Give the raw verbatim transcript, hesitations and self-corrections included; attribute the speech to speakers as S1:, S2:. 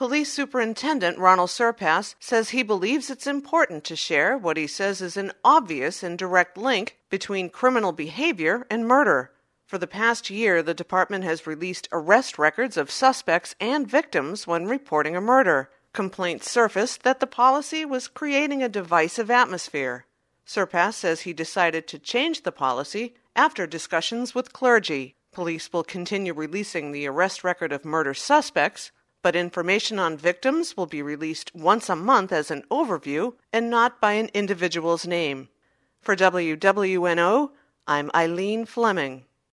S1: Police Superintendent Ronald Surpass says he believes it's important to share what he says is an obvious and direct link between criminal behavior and murder. For the past year, the department has released arrest records of suspects and victims when reporting a murder. Complaints surfaced that the policy was creating a divisive atmosphere. Surpass says he decided to change the policy after discussions with clergy. Police will continue releasing the arrest record of murder suspects, but information on victims will be released once a month as an overview and not by an individual's name. For W W N O, I'm Eileen Fleming.